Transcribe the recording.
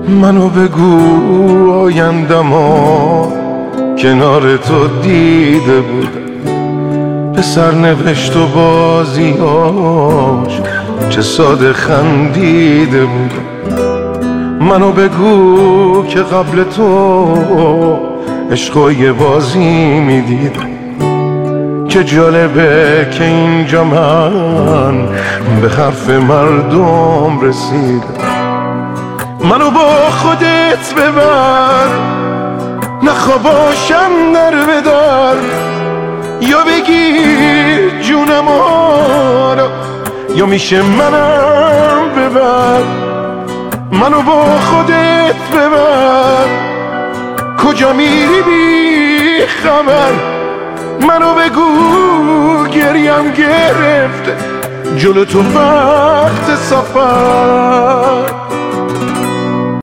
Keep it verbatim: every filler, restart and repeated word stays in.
منو بگو آیندما کنار تو دیده بودم، به سرنوشت و بازیاش چه ساده خندیده بودم. منو بگو که قبل تو عشق یه بازی میدیدم، که جالبه که اینجا من به حرف مردم رسیدم. منو با خودت ببر، نخواباشم در بدر، یا بگیر جونم آرا یا میشه منم ببر. منو با خودت ببر، کجا میری بی خبر. منو بگو گریم گرفته جلو تو وقت سفر.